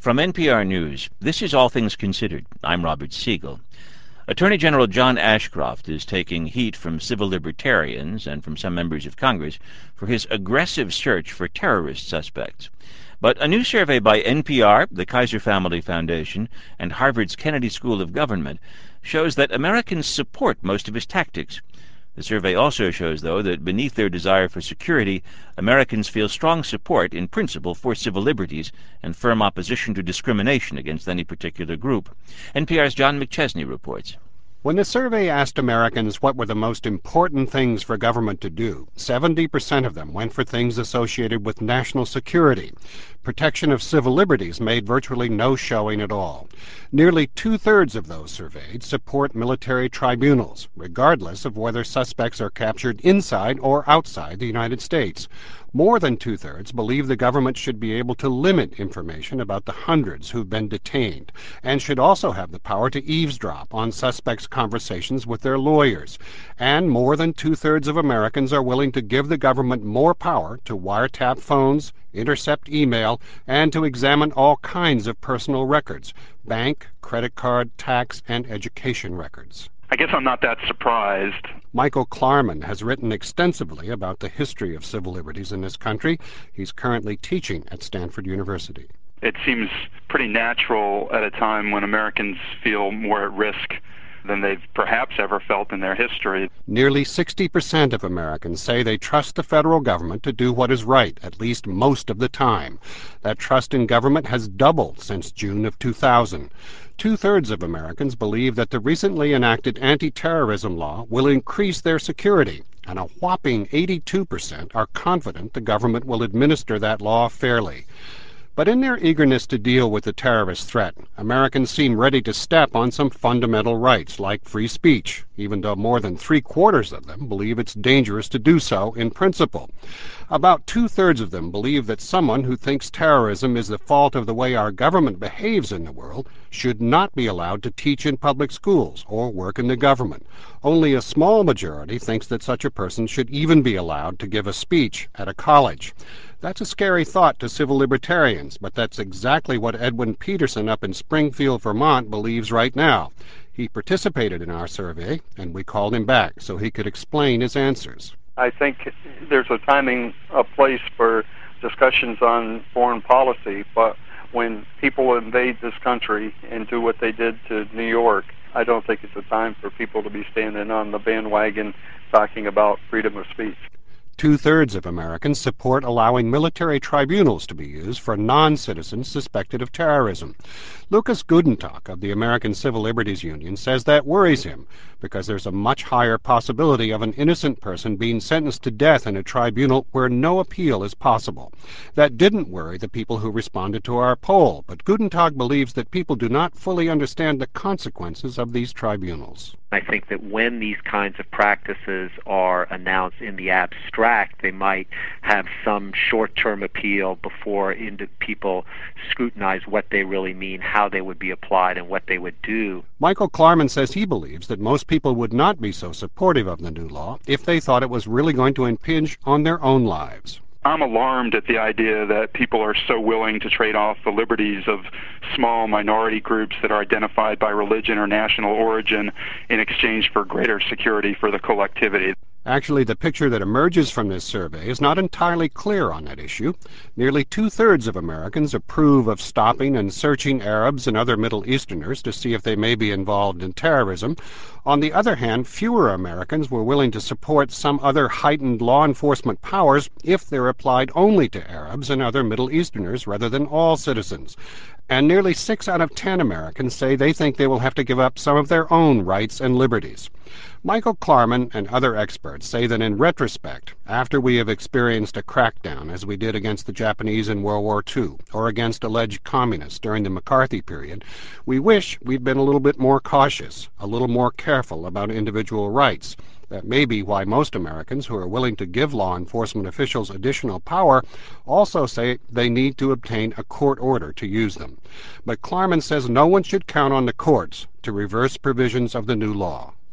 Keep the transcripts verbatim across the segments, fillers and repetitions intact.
From N P R News, this is All Things Considered. I'm Robert Siegel. Attorney General John Ashcroft is taking heat from civil libertarians and from some members of Congress for his aggressive search for terrorist suspects. But a new survey by N P R, the Kaiser Family Foundation, and Harvard's Kennedy School of Government shows that Americans support most of his tactics. The survey also shows, though, that beneath their desire for security, Americans feel strong support in principle for civil liberties and firm opposition to discrimination against any particular group. N P R's John McChesney reports. When the survey asked Americans what were the most important things for government to do, seventy percent of them went for things associated with national security. Protection of civil liberties made virtually no showing at all. Nearly two-thirds of those surveyed support military tribunals, regardless of whether suspects are captured inside or outside the United States. More than two-thirds believe the government should be able to limit information about the hundreds who've been detained, and should also have the power to eavesdrop on suspects' conversations with their lawyers. And more than two-thirds of Americans are willing to give the government more power to wiretap phones, intercept email, and to examine all kinds of personal records: bank, credit card, tax, and education records. I guess I'm not that surprised. Michael Klarman has written extensively about the history of civil liberties in this country. He's currently teaching at Stanford University. It seems pretty natural at a time when Americans feel more at risk than they've perhaps ever felt in their history. Nearly sixty percent of Americans say they trust the federal government to do what is right, at least most of the time. That trust in government has doubled since June of two thousand. Two-thirds of Americans believe that the recently enacted anti-terrorism law will increase their security, and a whopping eighty-two percent are confident the government will administer that law fairly. But in their eagerness to deal with the terrorist threat, Americans seem ready to step on some fundamental rights, like free speech, even though more than three-quarters of them believe it's dangerous to do so in principle. About two-thirds of them believe that someone who thinks terrorism is the fault of the way our government behaves in the world should not be allowed to teach in public schools or work in the government. Only a small majority thinks that such a person should even be allowed to give a speech at a college. That's a scary thought to civil libertarians, but that's exactly what Edwin Peterson up in Springfield, Vermont believes right now. He participated in our survey, and we called him back so he could explain his answers. I think there's a timing, a place for discussions on foreign policy, but when people invade this country and do what they did to New York, I don't think it's a time for people to be standing on the bandwagon talking about freedom of speech. Two-thirds of Americans support allowing military tribunals to be used for non-citizens suspected of terrorism. Lucas Gudentak of the American Civil Liberties Union says that worries him because there's a much higher possibility of an innocent person being sentenced to death in a tribunal where no appeal is possible. That didn't worry the people who responded to our poll, but Gudentak believes that people do not fully understand the consequences of these tribunals. I think that when these kinds of practices are announced in the abstract, they might have some short-term appeal before into people scrutinize what they really mean, how they would be applied, and what they would do. Michael Klarman says he believes that most people would not be so supportive of the new law if they thought it was really going to impinge on their own lives. I'm alarmed at the idea that people are so willing to trade off the liberties of small minority groups that are identified by religion or national origin in exchange for greater security for the collectivity. Actually, the picture that emerges from this survey is not entirely clear on that issue. Nearly two-thirds of Americans approve of stopping and searching Arabs and other Middle Easterners to see if they may be involved in terrorism. On the other hand, fewer Americans were willing to support some other heightened law enforcement powers if they're applied only to Arabs and other Middle Easterners rather than all citizens. And nearly six out of ten Americans say they think they will have to give up some of their own rights and liberties. Michael Klarman and other experts say that in retrospect, after we have experienced a crackdown as we did against the Japanese in World War Two or against alleged communists during the McCarthy period, we wish we'd been a little bit more cautious, a little more careful about individual rights. That may be why most Americans who are willing to give law enforcement officials additional power also say they need to obtain a court order to use them. But Klarman says no one should count on the courts to reverse provisions of the new law.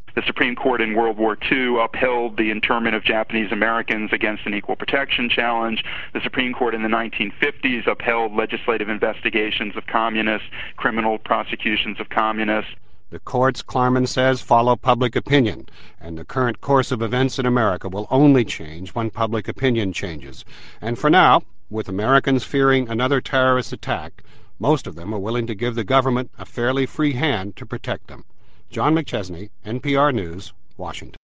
The Supreme Court in World War Two upheld the internment of Japanese Americans against an equal protection challenge. The Supreme Court in the nineteen fifties upheld legislative investigations of communists, criminal prosecutions of communists. The courts, Klarman says, follow public opinion, and the current course of events in America will only change when public opinion changes. And for now, with Americans fearing another terrorist attack, most of them are willing to give the government a fairly free hand to protect them. John McChesney, N P R News, Washington.